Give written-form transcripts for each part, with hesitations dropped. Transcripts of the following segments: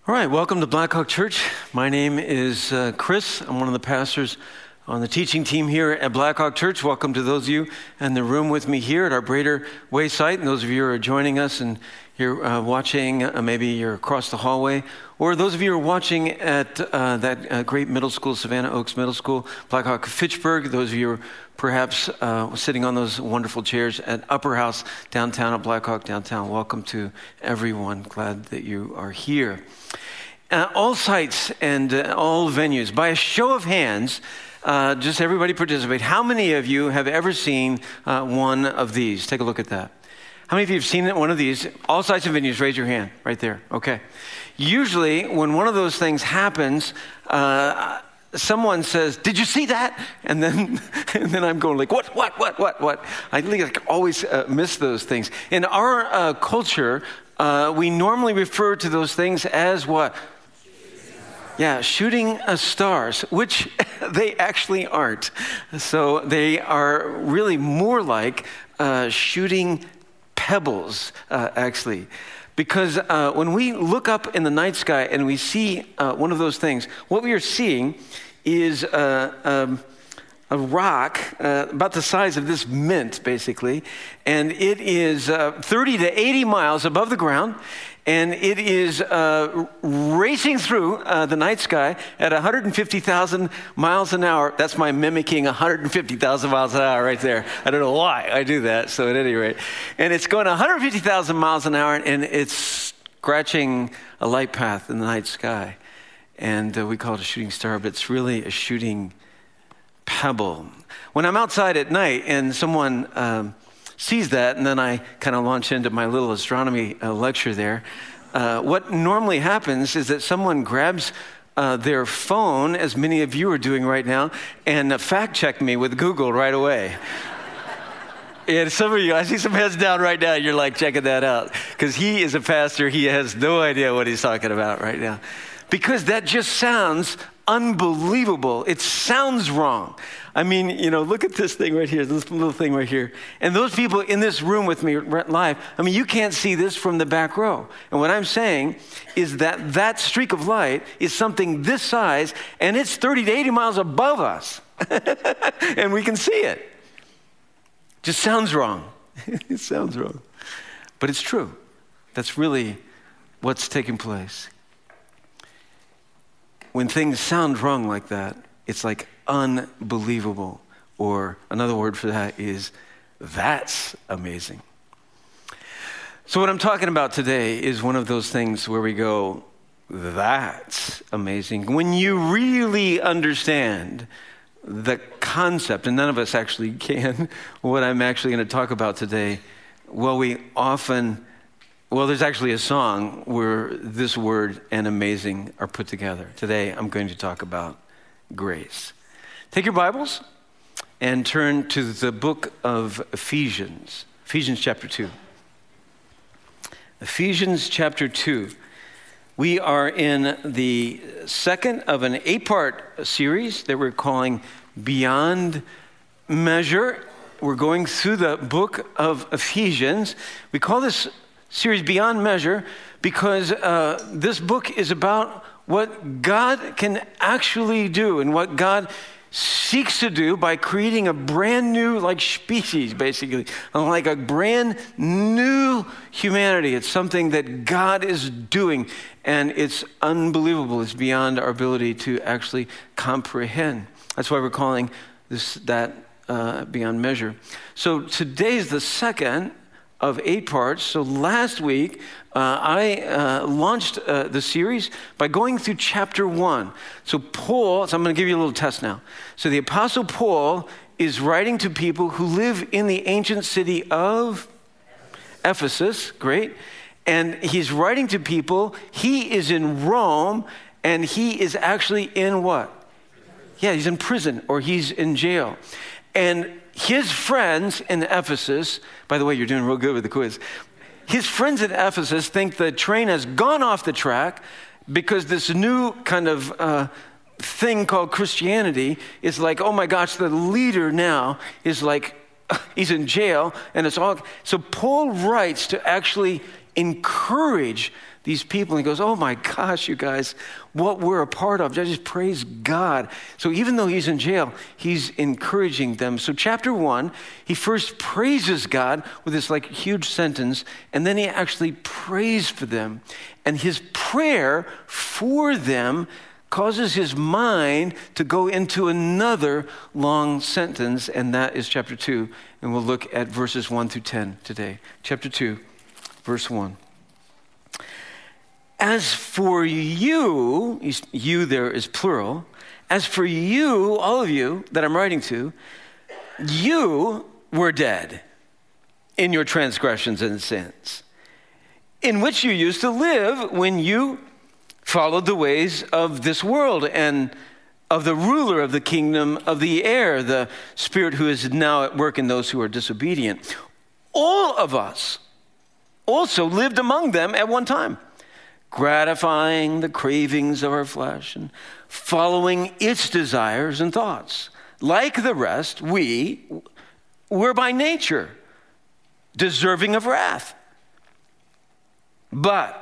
All right, welcome to Blackhawk Church. My name is Chris. I'm one of the pastors on the teaching team here at Blackhawk Church. Welcome to those of you in the room with me here at our Brader Way site, and those of you who are joining us and you're watching, maybe you're across the hallway, or those of you who are watching at that great middle school, Savannah Oaks Middle School, Blackhawk Fitchburg. Those of you who are perhaps sitting on those wonderful chairs at Upper House downtown at Blackhawk downtown. Welcome to everyone. Glad that you are here. All sites and all venues, by a show of hands, just everybody participate. How many of you have ever seen one of these? Take a look at that. How many of you have seen one of these? All sites and venues, raise your hand right there. Okay. Usually when one of those things happens, someone says, "Did you see that?" And then I'm going like, what? I like always miss those things. In our culture, we normally refer to those things as what? Yeah, shooting stars, which they actually aren't. So they are really more like shooting pebbles, actually. Because when we look up in the night sky and we see one of those things, what we are seeing is a rock about the size of this mint, basically. And it is 30 to 80 miles above the ground. And it is racing through the night sky at 150,000 miles an hour. That's my mimicking 150,000 miles an hour right there. I don't know why I do that, so at any rate. And it's going 150,000 miles an hour, and it's scratching a light path in the night sky. And we call it a shooting star, but it's really a shooting pebble. When I'm outside at night and someone sees that, and then I kind of launch into my little astronomy lecture there. What normally happens is that someone grabs their phone, as many of you are doing right now, and fact check me with Google right away. And some of you, I see some heads down right now, you're like checking that out. Because he is a pastor, he has no idea what he's talking about right now. Because that just sounds unbelievable. It sounds wrong. I mean, look at this thing right here, this little thing right here. And those people in this room with me live, I mean, you can't see this from the back row. And what I'm saying is that streak of light is something this size, and it's 30 to 80 miles above us. And we can see it. Just sounds wrong. It sounds wrong. But it's true. That's really what's taking place. When things sound wrong like that, it's like unbelievable. Or another word for that is, that's amazing. So what I'm talking about today is one of those things where we go, that's amazing. When you really understand the concept, and none of us actually can, what I'm actually going to talk about today, there's actually a song where this word and amazing are put together. Today, I'm going to talk about grace. Take your Bibles and turn to the book of Ephesians. Ephesians chapter 2. Ephesians chapter 2. We are in the second of an 8-part series that we're calling Beyond Measure. We're going through the book of Ephesians. We call this series Beyond Measure because this book is about what God can actually do and what God seeks to do by creating a brand new species, basically, like a brand new humanity. It's something that God is doing, and it's unbelievable. It's beyond our ability to actually comprehend. That's why we're calling that Beyond Measure. So today's the second of 8 parts. So last week, I launched the series by going through chapter 1. So I'm going to give you a little test now. So the Apostle Paul is writing to people who live in the ancient city of Ephesus. Great. And he's writing to people. He is in Rome, and he is actually in what? Yeah, he's in prison, or he's in jail. And his friends in Ephesus, by the way, you're doing real good with the quiz. His friends in Ephesus think the train has gone off the track because this new kind of thing called Christianity is like, oh my gosh, the leader now is like, he's in jail, and it's all. So Paul writes to actually encourage these people. And he goes, oh my gosh, you guys, what we're a part of. I just praise God. So even though he's in jail, he's encouraging them. So chapter 1, he first praises God with this like huge sentence, and then he actually prays for them. And his prayer for them causes his mind to go into another long sentence, and that is chapter 2. And we'll look at verses 1 through 10 today. Chapter 2, verse 1. As for you, you there is plural. As for you, all of you that I'm writing to, you were dead in your transgressions and sins, in which you used to live when you followed the ways of this world and of the ruler of the kingdom of the air, the spirit who is now at work in those who are disobedient. All of us also lived among them at one time, gratifying the cravings of our flesh and following its desires and thoughts. Like the rest, we were by nature deserving of wrath. But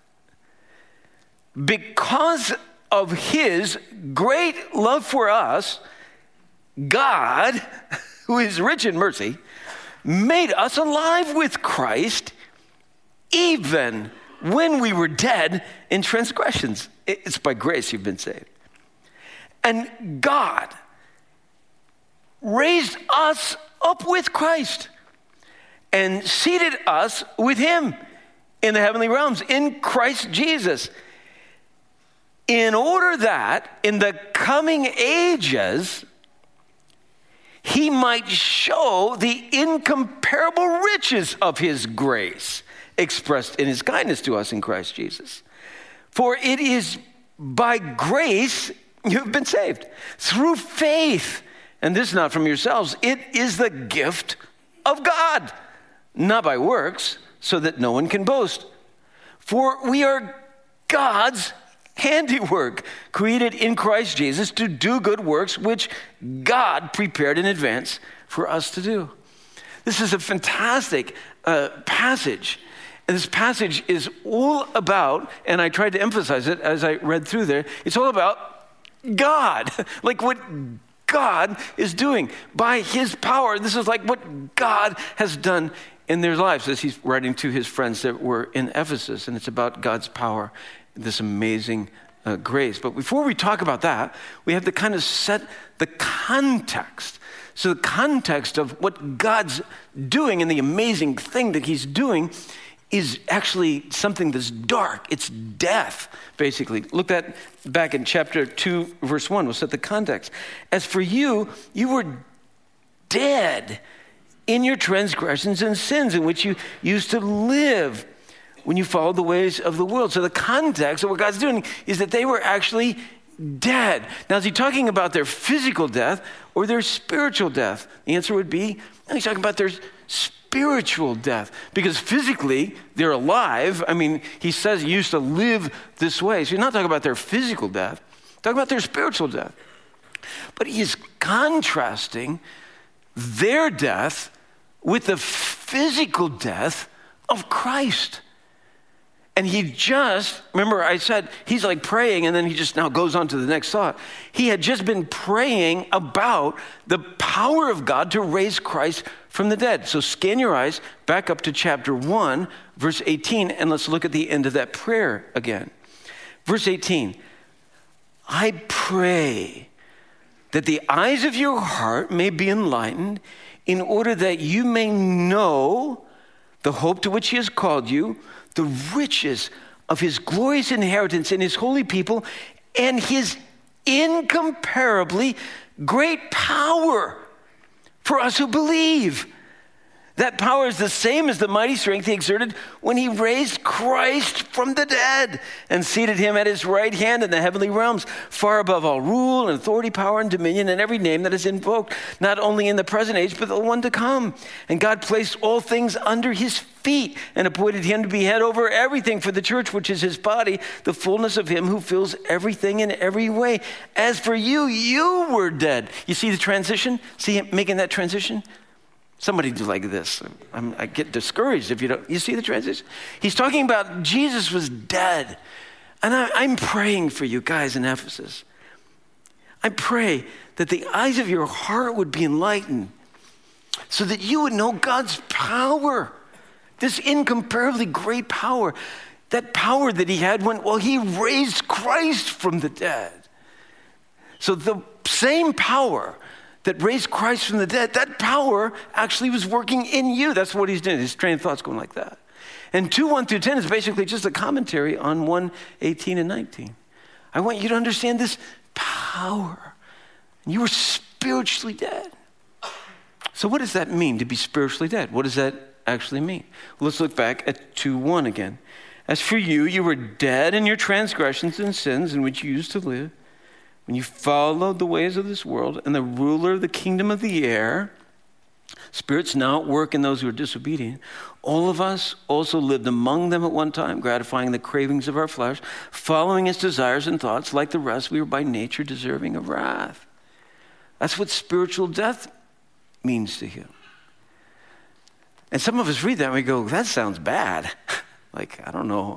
because of his great love for us, God, who is rich in mercy, made us alive with Christ even when we were dead in transgressions. It's by grace you've been saved. And God raised us up with Christ and seated us with him in the heavenly realms in Christ Jesus, in order that in the coming ages he might show the incomparable riches of his grace expressed in his kindness to us in Christ Jesus. For it is by grace you've been saved, through faith. And this is not from yourselves. It is the gift of God, not by works, so that no one can boast. For we are God's handiwork, created in Christ Jesus to do good works, which God prepared in advance for us to do. This is a fantastic passage. And this passage is all about, and I tried to emphasize it as I read through there, it's all about God, like what God is doing by his power. This is like what God has done in their lives as he's writing to his friends that were in Ephesus. And it's about God's power, this amazing grace. But before we talk about that, we have to kind of set the context. So the context of what God's doing and the amazing thing that he's doing is actually something that's dark. It's death, basically. Look back in chapter 2, verse 1. We'll set the context. As for you, you were dead in your transgressions and sins in which you used to live when you followed the ways of the world. So the context of what God's doing is that they were actually dead. Now, is he talking about their physical death or their spiritual death? The answer would be, no, he's talking about their spiritual death, because physically they're alive. I mean, he says he used to live this way. So he's not talking about their physical death, he's talking about their spiritual death. But he's contrasting their death with the physical death of Christ. And remember I said, he's like praying and then he just now goes on to the next thought. He had just been praying about the power of God to raise Christ from the dead. So scan your eyes back up to chapter 1, verse 18, and let's look at the end of that prayer again. Verse 18, I pray that the eyes of your heart may be enlightened in order that you may know the hope to which he has called you, the riches of his glorious inheritance in his holy people, and his incomparably great power for us who believe. That power is the same as the mighty strength he exerted when he raised Christ from the dead and seated him at his right hand in the heavenly realms, far above all rule and authority, power and dominion, and every name that is invoked, not only in the present age, but the one to come. And God placed all things under his feet and appointed him to be head over everything for the church, which is his body, the fullness of him who fills everything in every way. As for you, you were dead. You see the transition? See him making that transition? Somebody do like this. I get discouraged if you don't. You see the transition? He's talking about Jesus was dead. And I'm praying for you guys in Ephesus. I pray that the eyes of your heart would be enlightened so that you would know God's power, this incomparably great power, that power that he had when he raised Christ from the dead. So the same power that raised Christ from the dead, that power actually was working in you. That's what he's doing. His train of thought's going like that. And 2:1 through 10 is basically just a commentary on 1:18 and 19. I want you to understand this power. You were spiritually dead. So what does that mean to be spiritually dead? What does that actually mean? Well, let's look back at 2:1 again. As for you, you were dead in your transgressions and sins in which you used to live, when you followed the ways of this world and the ruler of the kingdom of the air, spirits now at work in those who are disobedient. All of us also lived among them at one time, gratifying the cravings of our flesh, following its desires and thoughts. Like the rest, we were by nature deserving of wrath. That's what spiritual death means to you. And some of us read that and we go, that sounds bad. Like, I don't know.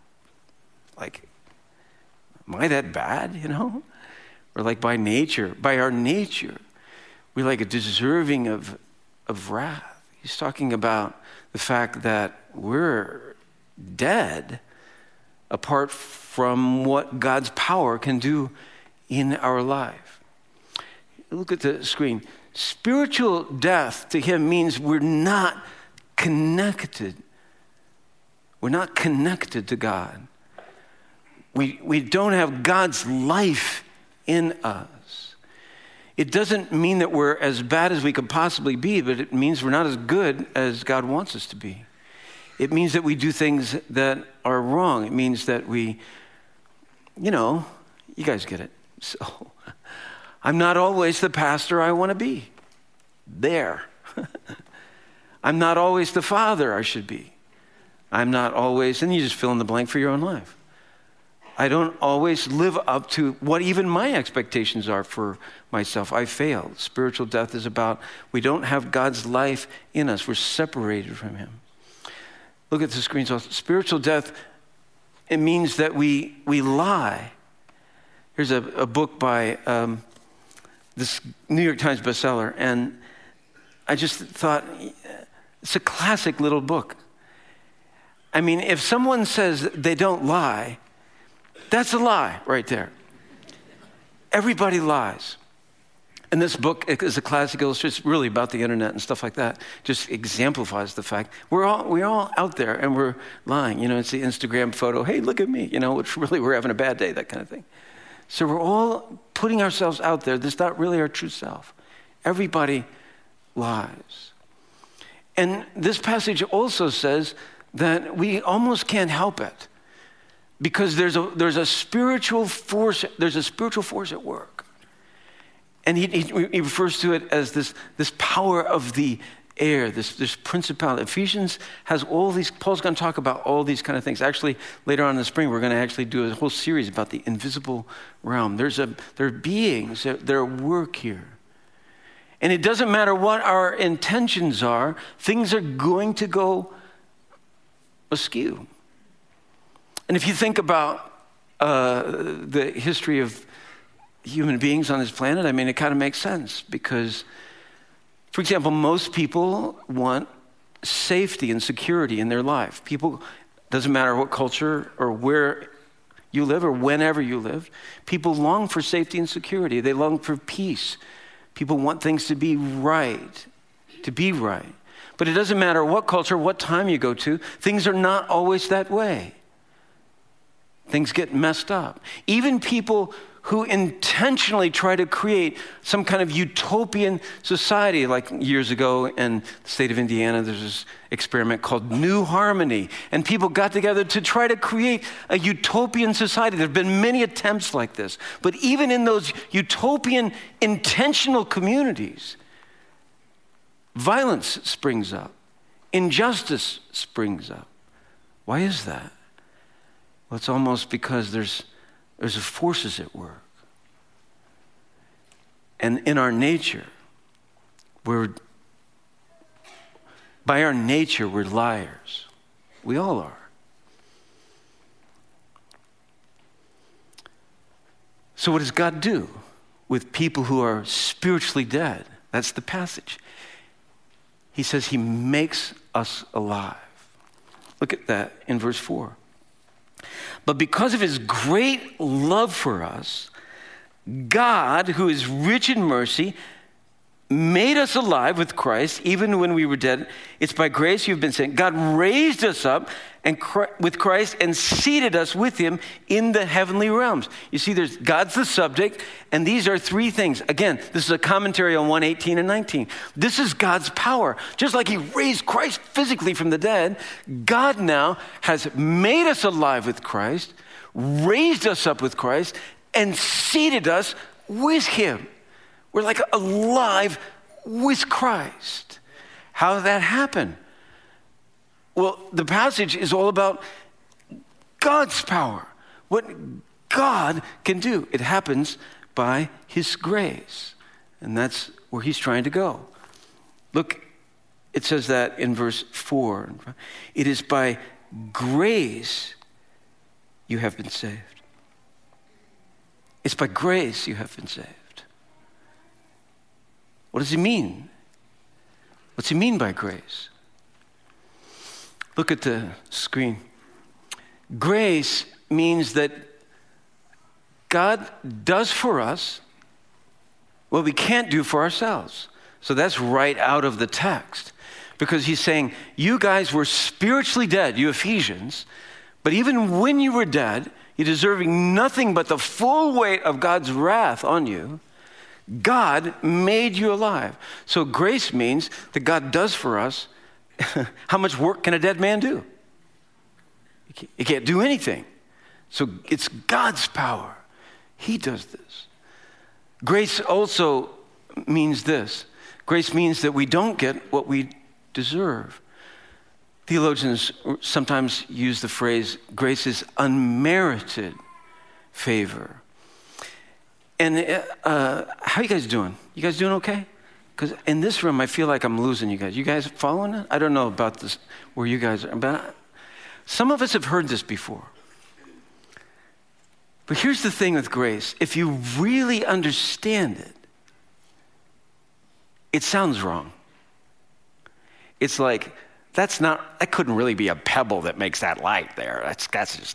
Like, am I that bad, Or like by our nature, we're like a deserving of wrath. He's talking about the fact that we're dead apart from what God's power can do in our life. Look at the screen. Spiritual death to him means we're not connected. We're not connected to God. We don't have God's life in us. It doesn't mean that we're as bad as we could possibly be, but it means we're not as good as God wants us to be. It means that we do things that are wrong. It means that we, you guys get it. So I'm not always the pastor I want to be. There. I'm not always the father I should be. I'm not always, and you just fill in the blank for your own life. I don't always live up to what even my expectations are for myself. I fail. Spiritual death is about we don't have God's life in us. We're separated from him. Look at the screen. So spiritual death, it means that we lie. Here's a book by this New York Times bestseller, and I just thought it's a classic little book. I mean, if someone says they don't lie, that's a lie right there. Everybody lies. And this book is a classic illustration, really about the internet and stuff like that. Just exemplifies the fact we're all out there and we're lying. It's the Instagram photo. Hey, look at me. Which really we're having a bad day, that kind of thing. So we're all putting ourselves out there. That's not really our true self. Everybody lies. And this passage also says that we almost can't help it. Because there's a spiritual force. There's a spiritual force at work, and he refers to it as this power of the air, this principality. Ephesians has all these. Paul's going to talk about all these kind of things. Actually, later on in the spring, we're going to actually do a whole series about the invisible realm. There are beings that are at work here, and it doesn't matter what our intentions are. Things are going to go askew. And if you think about the history of human beings on this planet, it kind of makes sense because, for example, most people want safety and security in their life. People, doesn't matter what culture or where you live or whenever you live, people long for safety and security. They long for peace. People want things to be right. But it doesn't matter what culture, what time you go to, things are not always that way. Things get messed up. Even people who intentionally try to create some kind of utopian society, like years ago in the state of Indiana, there's this experiment called New Harmony, and people got together to try to create a utopian society. There have been many attempts like this, but even in those utopian intentional communities, violence springs up, injustice springs up. Why is that? Well, it's almost because there's forces at work. And in our nature, we're By our nature, we're liars. We all are. So what does God do with people who are spiritually dead? That's the passage. He says he makes us alive. Look at that in verse 4. But because of his great love for us, God, who is rich in mercy, made us alive with Christ, even when we were dead. It's by grace you've been saved. God raised us up with Christ and seated us with him in the heavenly realms. You see, God's the subject, and these are three things. Again, this is a commentary on 1:18 and 19. This is God's power. Just like he raised Christ physically from the dead, God now has made us alive with Christ, raised us up with Christ, and seated us with him. We're like alive with Christ. How did that happen? Well, the passage is all about God's power, what God can do. It happens by his grace. And that's where he's trying to go. Look, it says that in verse 4. It is by grace you have been saved. It's by grace you have been saved. What does he mean? What's he mean by grace? Look at the screen. Grace means that God does for us what we can't do for ourselves. So that's right out of the text. Because he's saying, you guys were spiritually dead, you Ephesians, but even when you were dead, you're deserving nothing but the full weight of God's wrath on you. God made you alive. So grace means that God does for us. How much work can a dead man do? He can't do anything. So it's God's power. He does this. Grace also means this. Grace means that we don't get what we deserve. Theologians sometimes use the phrase, grace is unmerited favor. And how are you guys doing? You guys doing okay? Because in this room, I feel like I'm losing you guys. You guys following it? I don't know about this, where you guys are. But some of us have heard this before. But here's the thing with grace. If you really understand it, it sounds wrong. It's like, that couldn't really be a pebble that makes that light there. That's just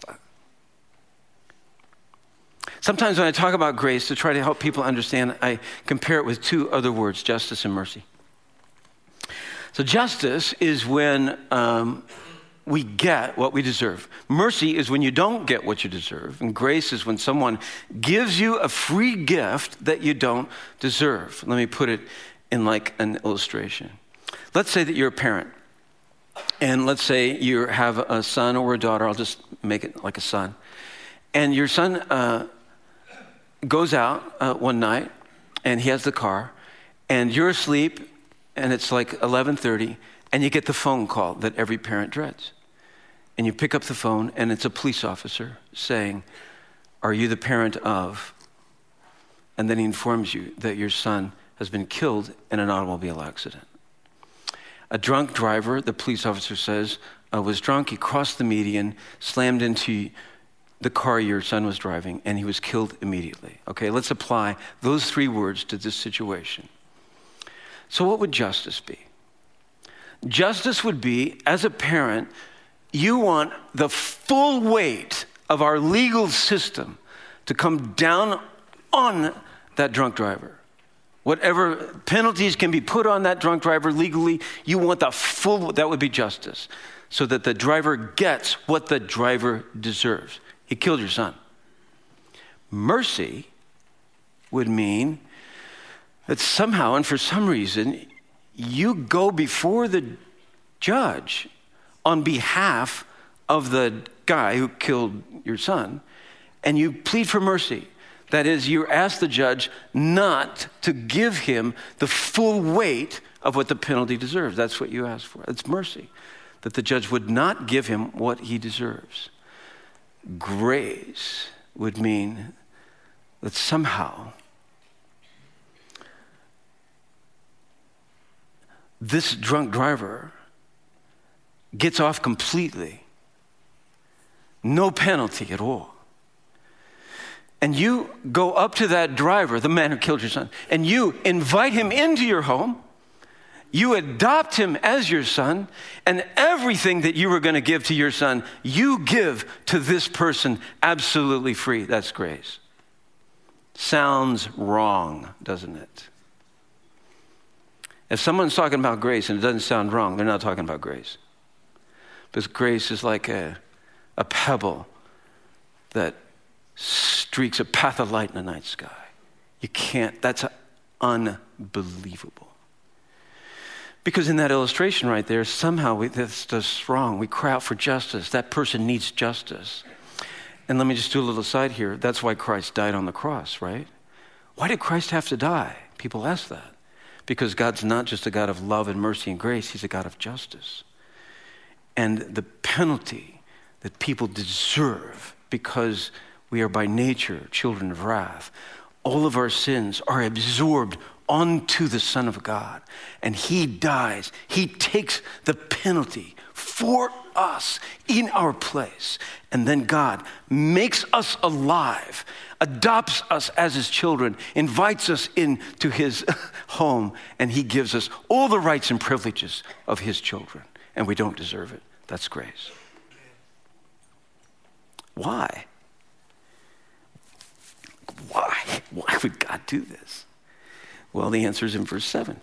Sometimes when I talk about grace, to try to help people understand, I compare it with two other words, justice and mercy. So justice is when we get what we deserve. Mercy is when you don't get what you deserve. And grace is when someone gives you a free gift that you don't deserve. Let me put it in like an illustration. Let's say that you're a parent. And let's say you have a son or a daughter. I'll just make it like a son. And your son goes out one night, and he has the car, and you're asleep, and it's like 11:30, and you get the phone call that every parent dreads. And you pick up the phone, and it's a police officer saying, "Are you the parent of?" And then he informs you that your son has been killed in an automobile accident. A drunk driver, the police officer says, was drunk. He crossed the median, slammed into the car your son was driving, and he was killed immediately. Okay, let's apply those three words to this situation. So what would justice be? Justice would be, as a parent, you want the full weight of our legal system to come down on that drunk driver. Whatever penalties can be put on that drunk driver legally, you want that would be justice, so that the driver gets what the driver deserves. He killed your son. Mercy would mean that somehow and for some reason, you go before the judge on behalf of the guy who killed your son, and you plead for mercy. That is, you ask the judge not to give him the full weight of what the penalty deserves. That's what you ask for. It's mercy, that the judge would not give him what he deserves. Grace would mean that somehow this drunk driver gets off completely. No penalty at all. And you go up to that driver, the man who killed your son, and you invite him into your home. You adopt him as your son, and everything that you were going to give to your son, you give to this person absolutely free. That's grace. Sounds wrong, doesn't it? If someone's talking about grace and it doesn't sound wrong, they're not talking about grace. Because grace is like a pebble that streaks a path of light in the night sky. You can't, that's unbelievable. Because in that illustration right there, somehow that's just wrong. We cry out for justice. That person needs justice. And let me just do a little aside here. That's why Christ died on the cross, right? Why did Christ have to die? People ask that. Because God's not just a God of love and mercy and grace. He's a God of justice. And the penalty that people deserve because we are by nature children of wrath, all of our sins are absorbed onto the Son of God. And he dies. He takes the penalty for us in our place. And then God makes us alive, adopts us as his children, invites us into his home, and he gives us all the rights and privileges of his children. And we don't deserve it. That's grace. Why? Why would God do this? Well, the answer is in verse 7.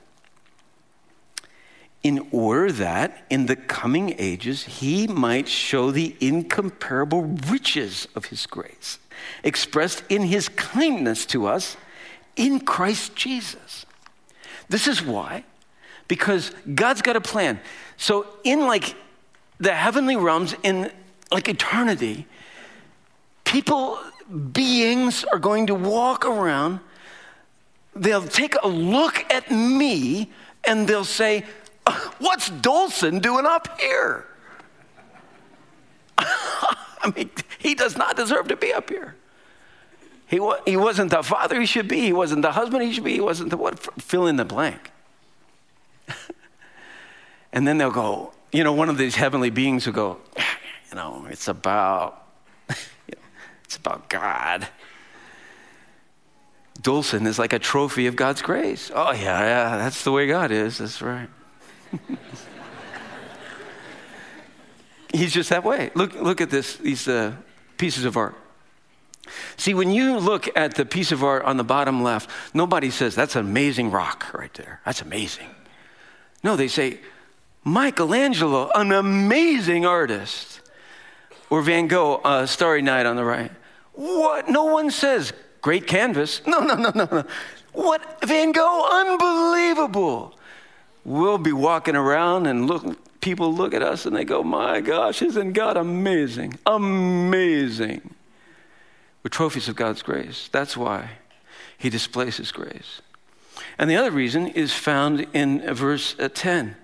In order that in the coming ages he might show the incomparable riches of his grace, expressed in his kindness to us in Christ Jesus. This is why, because God's got a plan. So in like the heavenly realms, in like eternity, beings are going to walk around. They'll take a look at me and they'll say, what's Dolson doing up here? I mean, he does not deserve to be up here. He wasn't the father he should be. He wasn't the husband he should be. He wasn't the what? Fill in the blank. And then they'll go, one of these heavenly beings will go, it's about God. Dolson is like a trophy of God's grace. Oh, yeah, that's the way God is. That's right. He's just that way. Look at these pieces of art. See, when you look at the piece of art on the bottom left, nobody says, that's an amazing rock right there. That's amazing. No, they say, Michelangelo, an amazing artist. Or Van Gogh, Starry Night on the right. What? No one says, great canvas. No. What? Van Gogh, unbelievable. We'll be walking around and people look at us and they go, my gosh, isn't God amazing? Amazing. We're trophies of God's grace. That's why he displays his grace. And the other reason is found in verse 10.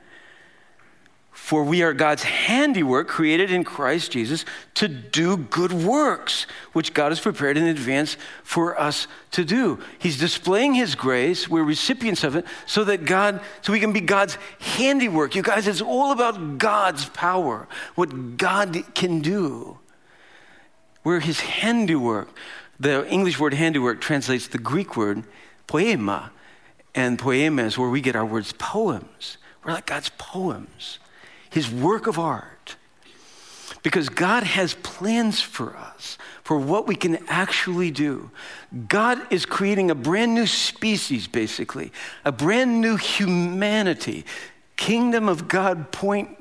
For we are God's handiwork, created in Christ Jesus to do good works, which God has prepared in advance for us to do. He's displaying his grace. We're recipients of it so we can be God's handiwork. You guys, it's all about God's power, what God can do. We're his handiwork. The English word handiwork translates the Greek word poema. And poema is where we get our words poems. We're like God's poems. His work of art. Because God has plans for us, for what we can actually do. God is creating a brand new species, basically, a brand new humanity, kingdom of God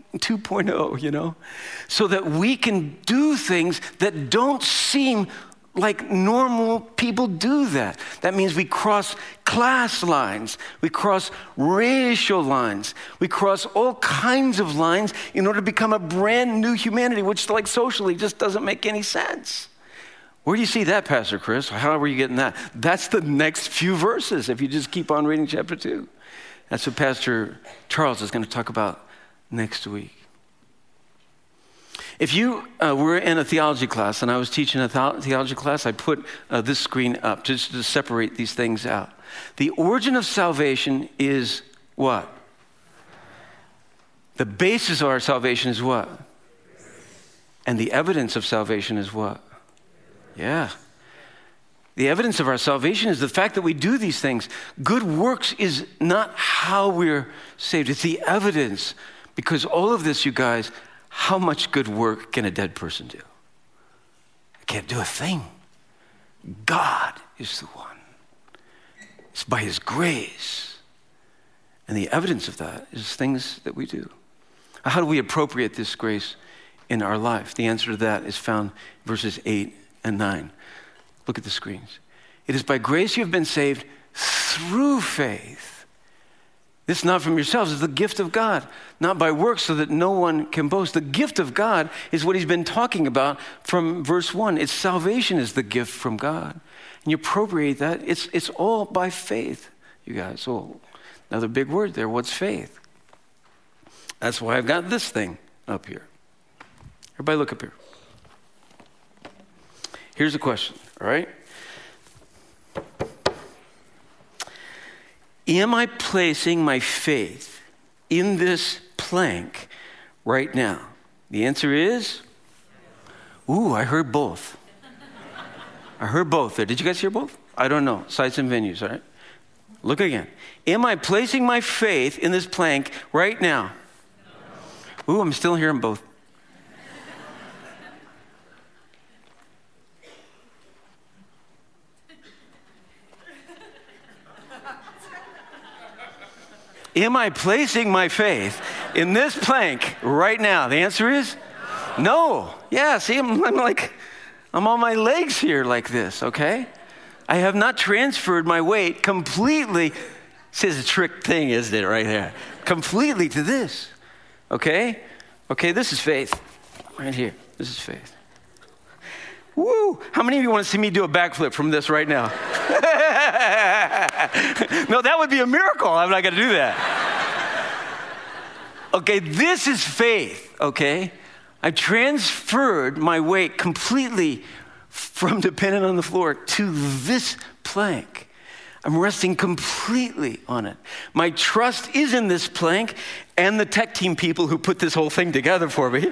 2.0, so that we can do things that don't seem like normal people do that. That means we cross class lines, we cross racial lines, we cross all kinds of lines in order to become a brand new humanity, which like socially just doesn't make any sense. Where do you see that, Pastor Chris? How are you getting that? That's the next few verses if you just keep on reading chapter 2. That's what Pastor Charles is going to talk about next week. If you were in a theology class and I was teaching a theology class, I put this screen up just to separate these things out. The origin of salvation is what? The basis of our salvation is what? And the evidence of salvation is what? Yeah. The evidence of our salvation is the fact that we do these things. Good works is not how we're saved. It's the evidence. Because all of this, you guys, how much good work can a dead person do? They can't do a thing. God is the one. It's by his grace. And the evidence of that is things that we do. How do we appropriate this grace in our life? The answer to that is found in verses 8 and 9. Look at the screens. It is by grace you have been saved through faith. This is not from yourselves, it's the gift of God, not by works so that no one can boast. The gift of God is what he's been talking about from verse 1. It's salvation is the gift from God. And you appropriate that. It's all by faith, you guys. So another big word there, what's faith? That's why I've got this thing up here. Everybody look up here. Here's the question, all right? Am I placing my faith in this plank right now? The answer is, I heard both. I heard both there. Did you guys hear both? I don't know. Sites and venues, all right? Look again. Am I placing my faith in this plank right now? I'm still hearing both. Am I placing my faith in this plank right now? The answer is no. Yeah, see, I'm on my legs here like this, okay? I have not transferred my weight completely. This is a trick thing, isn't it, right there? Completely to this, okay? Okay, this is faith right here. This is faith. Woo! How many of you want to see me do a backflip from this right now? No, that would be a miracle. I'm not going to do that. Okay, this is faith, okay? I transferred my weight completely from dependent on the floor to this plank. I'm resting completely on it. My trust is in this plank and the tech team people who put this whole thing together for me.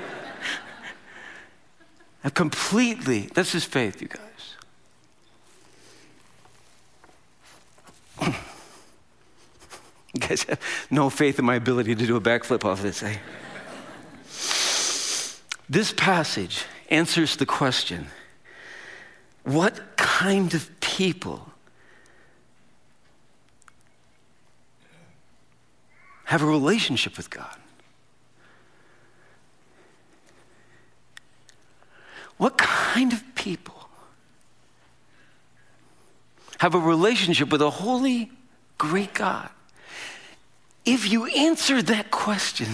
This is faith, you guys. You guys have no faith in my ability to do a backflip off this, eh? This passage answers the question, what kind of people have a relationship with God? What kind of people have a relationship with a holy, great God? If you answer that question,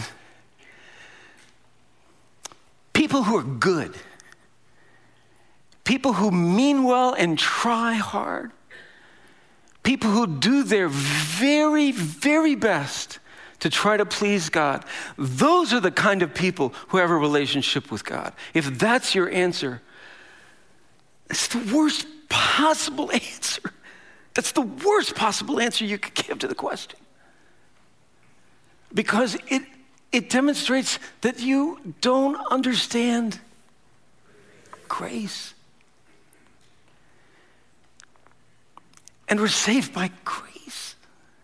people who are good, people who mean well and try hard, people who do their very, very best to try to please God, those are the kind of people who have a relationship with God. If that's your answer, it's the worst possible answer. That's the worst possible answer you could give to the question. Because it demonstrates that you don't understand grace. And we're saved by grace.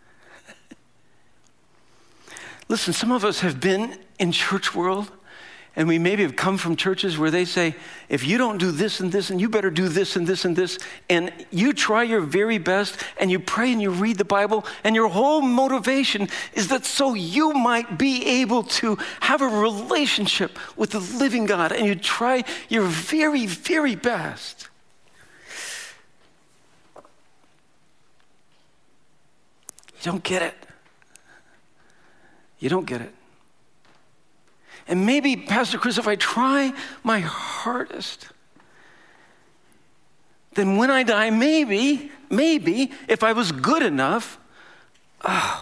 Listen, some of us have been in church world, and we maybe have come from churches where they say, if you don't do this and this, and you better do this and this and this, and you try your very best, and you pray and you read the Bible, and your whole motivation is that so you might be able to have a relationship with the living God, and you try your very, very best. You don't get it. You don't get it. And maybe, Pastor Chris, if I try my hardest, then when I die, maybe, if I was good enough, God.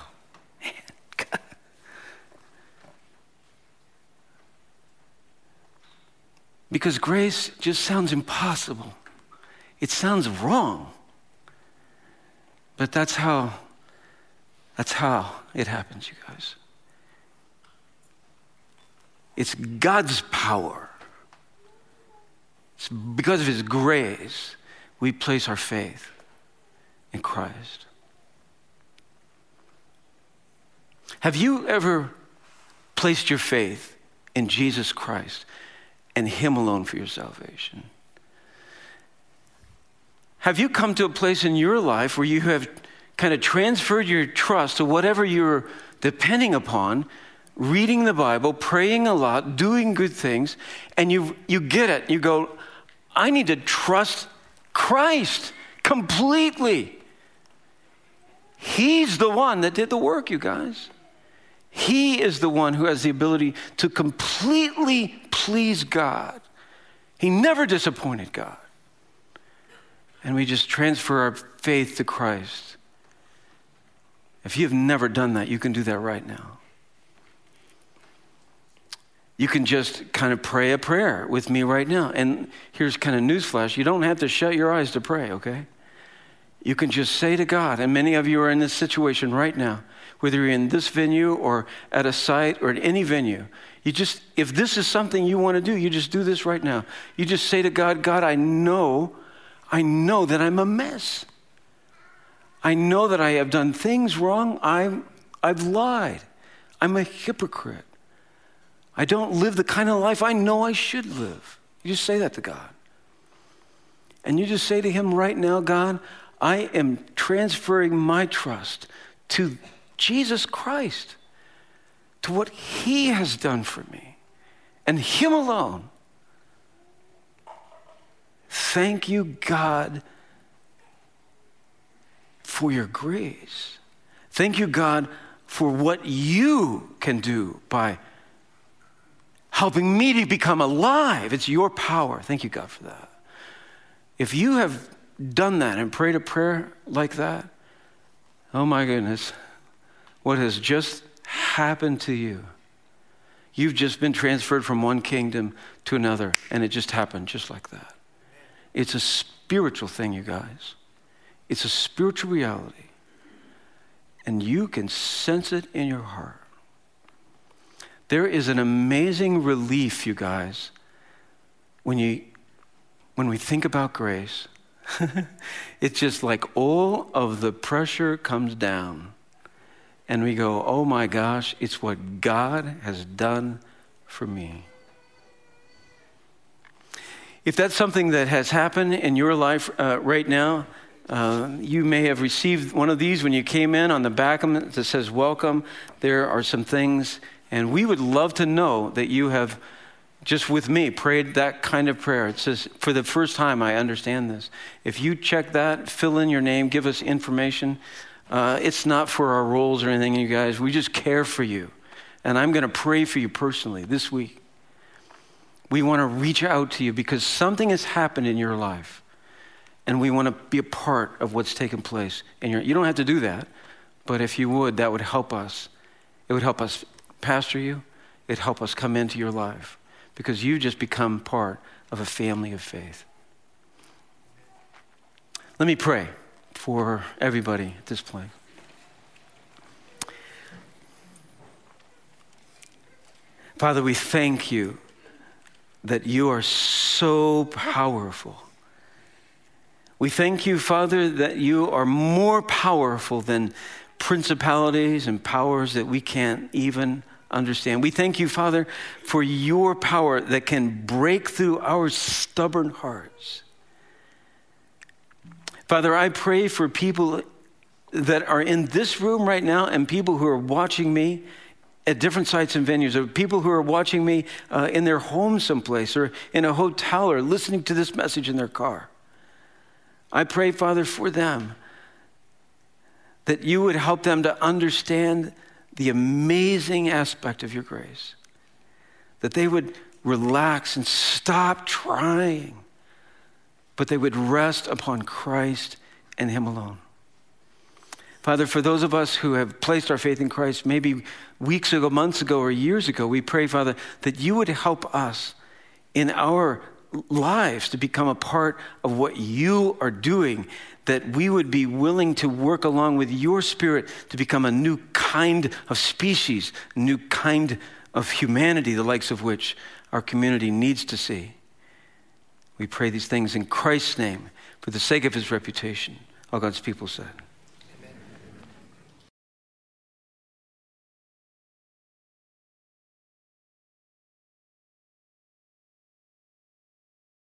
Because grace just sounds impossible. It sounds wrong. But that's how it happens, you guys. It's God's power. It's because of his grace, we place our faith in Christ. Have you ever placed your faith in Jesus Christ and him alone for your salvation? Have you come to a place in your life where you have kind of transferred your trust to whatever you're depending upon, reading the Bible, praying a lot, doing good things, and you get it. You go, I need to trust Christ completely. He's the one that did the work, you guys. He is the one who has the ability to completely please God. He never disappointed God. And we just transfer our faith to Christ. If you've never done that, you can do that right now. You can just kind of pray a prayer with me right now. And here's kind of newsflash. You don't have to shut your eyes to pray, okay? You can just say to God, and many of you are in this situation right now, whether you're in this venue or at a site or at any venue. You just, if this is something you want to do, you just do this right now. You just say to God, God, I know that I'm a mess. I know that I have done things wrong. I've lied. I'm a hypocrite. I don't live the kind of life I know I should live. You just say that to God. And you just say to him right now, God, I am transferring my trust to Jesus Christ, to what he has done for me, and him alone. Thank you, God, for your grace. Thank you, God, for what you can do by helping me to become alive. It's your power. Thank you, God, for that. If you have done that and prayed a prayer like that, oh my goodness, what has just happened to you? You've just been transferred from one kingdom to another, and it just happened just like that. It's a spiritual thing, you guys. It's a spiritual reality. And you can sense it in your heart. There is an amazing relief, you guys, when we think about grace. It's just like all of the pressure comes down. And we go, oh my gosh, it's what God has done for me. If that's something that has happened in your life right now, you may have received one of these when you came in. On the back of it that says welcome, there are some things, and we would love to know that you have, just with me, prayed that kind of prayer. It says, for the first time, I understand this. If you check that, fill in your name, give us information. It's not for our roles or anything, you guys. We just care for you. And I'm going to pray for you personally this week. We want to reach out to you because something has happened in your life. And we want to be a part of what's taken place. You don't have to do that. But if you would, that would help us. It would help us pastor you. It'd help us come into your life. Because you just become part of a family of faith. Let me pray for everybody at this point. Father, we thank you that you are so powerful. We thank you, Father, that you are more powerful than principalities and powers that we can't even understand. We thank you, Father, for your power that can break through our stubborn hearts. Father, I pray for people that are in this room right now and people who are watching me at different sites and venues, or people who are watching me in their home someplace or in a hotel or listening to this message in their car. I pray, Father, for them, that you would help them to understand the amazing aspect of your grace, that they would relax and stop trying, but they would rest upon Christ and him alone. Father, for those of us who have placed our faith in Christ, maybe weeks ago, months ago, or years ago, we pray, Father, that you would help us in our lives to become a part of what you are doing, that we would be willing to work along with your Spirit to become a new kind of species, a new kind of humanity, the likes of which our community needs to see. We pray these things in Christ's name for the sake of his reputation. All God's people said.